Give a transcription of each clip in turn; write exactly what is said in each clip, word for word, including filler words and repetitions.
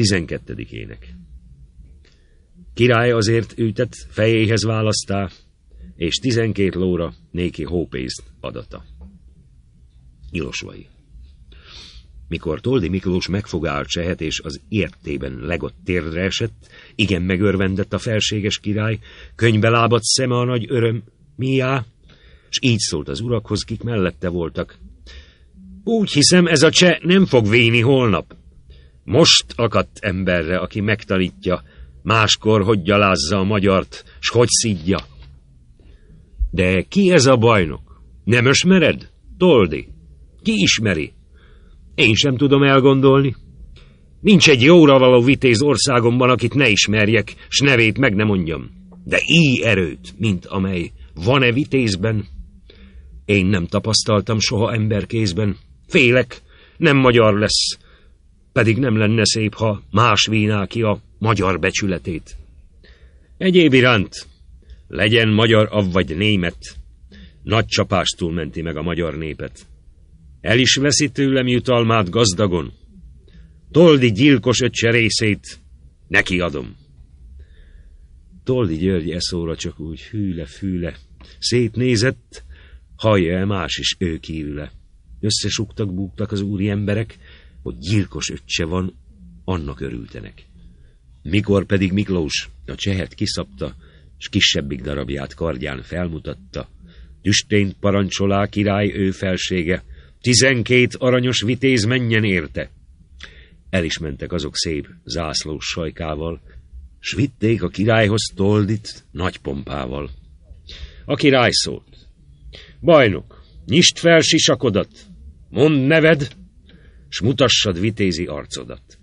Tizenkettedikének. Király azért őtet fejéhez választá, és tizenkét lóra néki hópénzt adata. Ilosvai. Mikor Toldi Miklós megfogá a csehet, és az értében legott térdre esett, igen megörvendett a felséges király, könybe lábadt szeme a nagy öröm, miá, s így szólt az urakhoz, kik mellette voltak. Úgy hiszem, ez a cseh nem fog véni holnap. Most akadt emberre, aki megtanítja, máskor hogy gyalázza a magyart, s hogy szidja. De ki ez a bajnok? Nem ösmered? Toldi. Ki ismeri? Én sem tudom elgondolni. Nincs egy jóra való vitéz országomban, akit ne ismerjek, s nevét meg ne mondjam. De így erőt, mint amely van-e vitézben? Én nem tapasztaltam soha emberkézben. Félek, nem magyar lesz. Pedig nem lenne szép, ha más víná ki a magyar becsületét. Egyéb iránt, legyen magyar avvagy német, nagy csapástól menti meg a magyar népet. El is veszi tőlem jutalmát gazdagon. Toldi gyilkos öccse részét neki adom. Toldi György eszóra csak úgy hűle-fűle szétnézett, hallja-e más is ő kívüle. Összesugtak, búgtak az úri emberek, hogy gyilkos öccse van, annak örültenek. Mikor pedig Miklós a csehet kiszabta, s kisebbik darabját kardján felmutatta, tüstént parancsolá király ő felsége, tizenkét aranyos vitéz menjen érte. El is mentek azok szép zászlós sajkával, s vitték a királyhoz Toldit nagy pompával. A király szólt. Bajnok, nyisd fel sisakodat, mondd neved, s mutassad vitézi arcodat.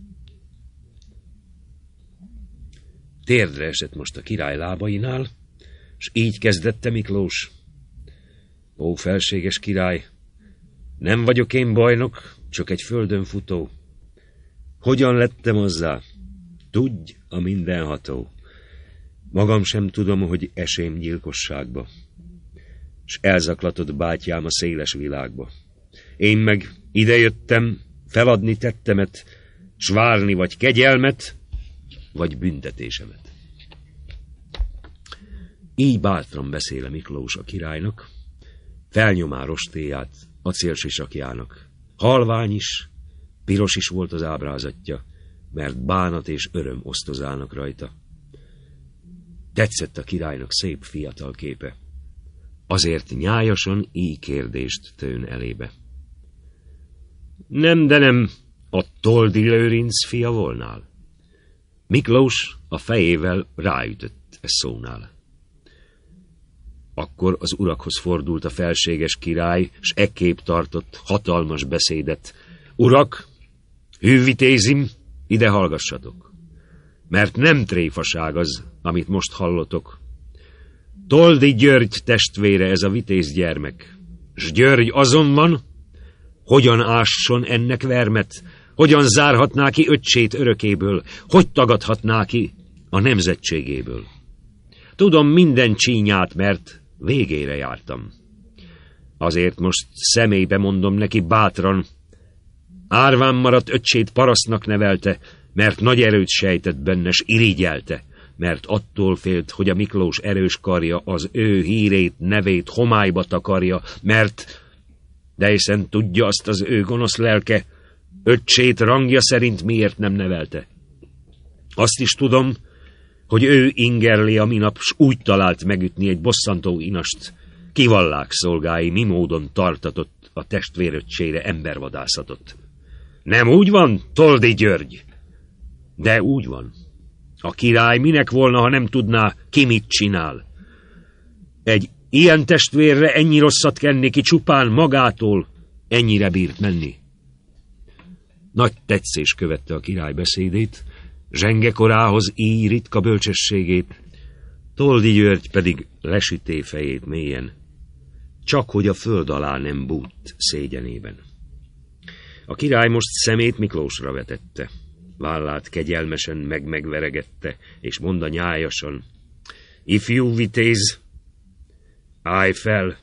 Térdre esett most a király lábainál, s így kezdette Miklós. Ó, felséges király, nem vagyok én bajnok, csak egy földön futó. Hogyan lettem azzá? Tudj a mindenható. Magam sem tudom, hogy esém gyilkosságba, s elzaklatott bátyám a széles világba. Én meg idejöttem feladni tettemet, s várni vagy kegyelmet, vagy büntetésemet. Így bátran beszéle Miklós a királynak, felnyomá rostéját acélsisakjának. Halvány is, piros is volt az ábrázatja, mert bánat és öröm osztozának rajta. Tetszett a királynak szép fiatal képe. Azért nyájasan így kérdést tőn elébe. Nem, de nem a Toldi Lőrinc fia volnál? Miklós a fejével ráütött e szónál. Akkor az urakhoz fordult a felséges király, s ekképp tartott hatalmas beszédet. Urak, hűvitézim, ide hallgassatok, mert nem tréfaság az, amit most hallotok. Toldi György testvére ez a vitéz gyermek, s György azon van, hogyan ásson ennek vermet, hogyan zárhatná ki öccsét örökéből, hogy tagadhatná ki a nemzetségéből. Tudom minden csínyát, mert végére jártam. Azért most személybe mondom neki bátran, árván maradt öccsét parasztnak nevelte, mert nagy erőt sejtett benne, s irigyelte, mert attól félt, hogy a Miklós erős karja az ő hírét, nevét homályba takarja, mert, de hiszen tudja azt az ő gonosz lelke, öccsét rangja szerint miért nem nevelte. Azt is tudom, hogy ő ingerli a minap, s úgy talált megütni egy bosszantó inast. Kivallák szolgái mi módon tartatott a testvéröccsére embervadászatot. Nem úgy van, Toldi György? De úgy van. A király minek volna, ha nem tudná, ki mit csinál? Egy ilyen testvérre ennyi rosszat kenni, ki csupán magától ennyire bírt menni. Nagy tetszés követte a király beszédét, zsengekorához így ritka bölcsességét, Toldi György pedig lesüté fejét mélyen, csak hogy a föld alá nem bújt szégyenében. A király most szemét Miklósra vetette, vállát kegyelmesen meg-megveregette, és mondta nyájasan, ifjú vitéz, állj fel!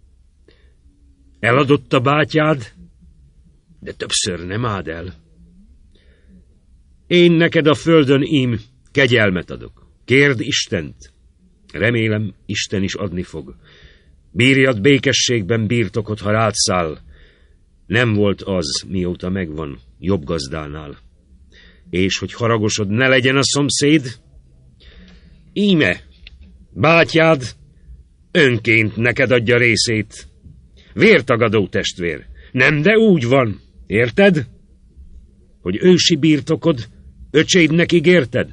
Eladott a bátyád, de többször nem áld el. Én neked a földön ím kegyelmet adok. Kérd Istent. Remélem, Isten is adni fog. Bírjad békességben birtokot, ha rád száll. Nem volt az, mióta megvan, jobb gazdánál. És hogy haragosod ne legyen a szomszéd? Íme, bátyád önként neked adja részét. Vértagadó testvér. Nem, de úgy van. Érted? Hogy ősi birtokod öcsédnek ígérted?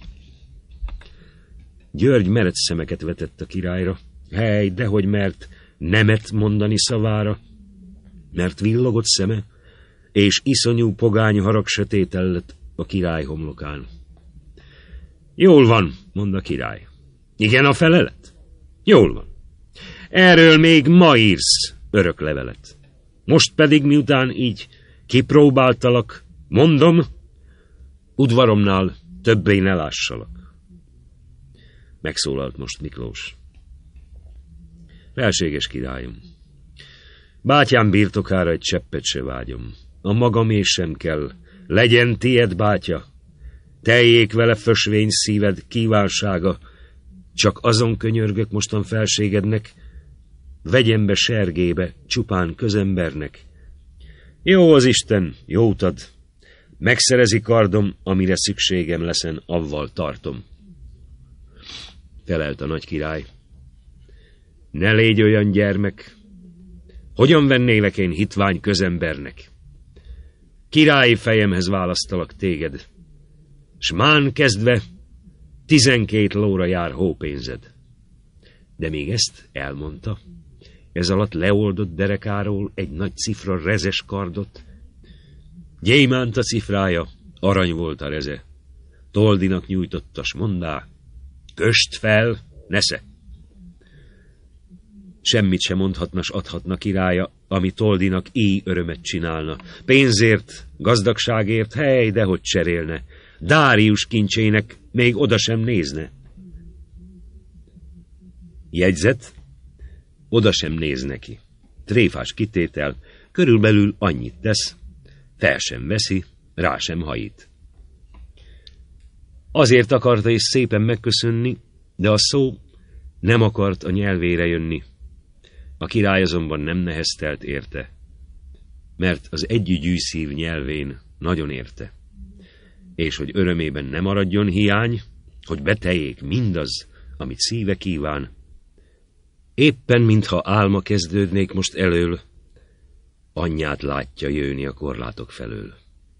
György mered szemeket vetett a királyra. Hely, dehogy mert nemet mondani szavára, mert villogott szeme, és iszonyú pogány harag sötétellett a király homlokán. Jól van, mond a király. Igen a felelet? Jól van. Erről még ma írsz örök levelet. Most pedig, miután így kipróbáltalak, mondom, udvaromnál többé ne lássalak. Megszólalt most Miklós. Felséges királyom, bátyám birtokára egy cseppet se vágyom. A magamé sem kell, legyen tied, bátya, teljék vele fösvény szíved kívánsága, csak azon könyörgök mostan felségednek, vegyen be sergébe, csupán közembernek. Jó az Isten, jót ad, megszerezi kardom, amire szükségem leszen, avval tartom. Felelt a nagy király. Ne légy olyan gyermek, hogyan vennélek én hitvány közembernek? Királyi fejemhez választalak téged, s mán kezdve tizenkét lóra jár hópénzed. De még ezt elmondta, ez alatt leoldott derekáról egy nagy cifra rezes kardot. Gyémánt a cifrája, arany volt a reze. Toldinak nyújtotta, s mondá, köst fel, nesze. Semmit sem mondhatna, s adhatna királya, ami Toldinak íj örömet csinálna. Pénzért, gazdagságért, hely, dehogy cserélne. Dárius kincsének még oda sem nézne. Jegyzet, oda sem néz neki. Tréfás kitétel, körülbelül annyit tesz, fel sem veszi, rá sem hajít. Azért akarta is szépen megköszönni, de a szó nem akart a nyelvére jönni. A király azonban nem neheztelt érte, mert az együgyű szív nyelvén nagyon érte, és hogy örömében ne maradjon hiány, hogy beteljék mindaz, amit szíve kíván. Éppen mintha álma kezdődnék most elől, anyját látja jönni a korlátok felől.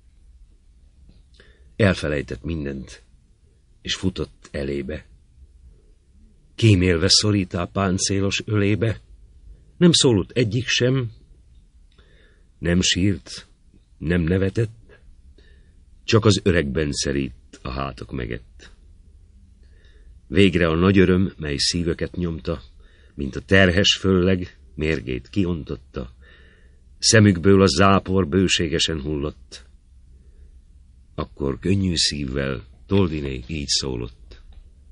Elfelejtett mindent, és futott elébe. Kímélve szorítá páncélos ölébe, nem szólott egyik sem, nem sírt, nem nevetett, csak az öregben szerít a hátok megett. Végre a nagy öröm, mely szíveket nyomta, mint a terhes fölleg, mérgét kiontotta, szemükből a zápor bőségesen hullott. Akkor könnyű szívvel Toldiné így szólott.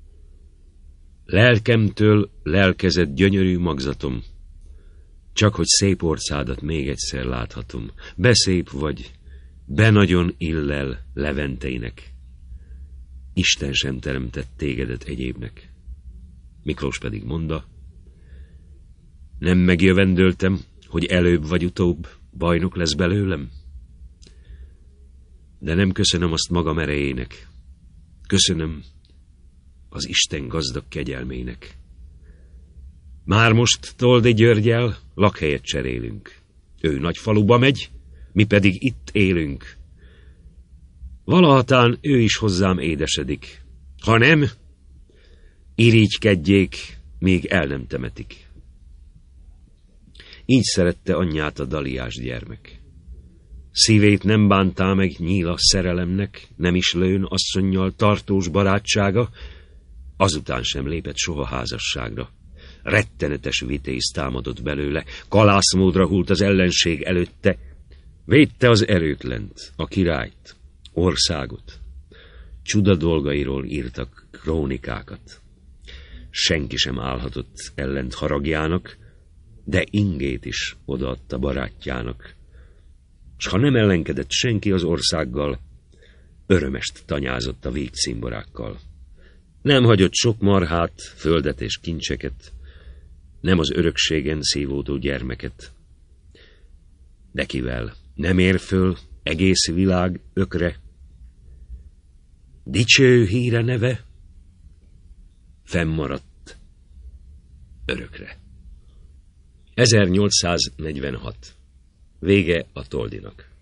Lelkemtől lelkezett gyönyörű magzatom, csak hogy szép orcádat még egyszer láthatom. Beszép vagy, be nagyon illel Leventeinek. Isten sem teremtett tégedet egyébnek. Miklós pedig mondta, nem megjövendöltem, hogy előbb vagy utóbb bajnok lesz belőlem? De nem köszönöm azt magam erejének. Köszönöm az Isten gazdag kegyelmének. Már most Toldi Györgyel lakhelyet cserélünk. Ő nagy faluba megy, mi pedig itt élünk. Valahatán ő is hozzám édesedik. Ha nem, irigykedjék, míg el nem temetik. Így szerette anyját a daliás gyermek. Szívét nem bántá meg nyíla szerelemnek, nem is lőn asszonnyal tartós barátsága, azután sem lépett soha házasságra. Rettenetes vitéz támadott belőle, kalászmódra hult az ellenség előtte, védte az erőtlent, a királyt, országot. Csuda dolgairól írtak krónikákat. Senki sem állhatott ellent haragjának, de ingét is odaadta barátjának. S ha nem ellenkedett senki az országgal, örömest tanyázott a végcimborákkal. Nem hagyott sok marhát, földet és kincseket, nem az örökségen szívódó gyermeket. De kivel nem ér föl egész világ ökre, dicső híre neve fennmaradt örökre. ezernyolcszáznegyvenhat. Vége a Toldinak.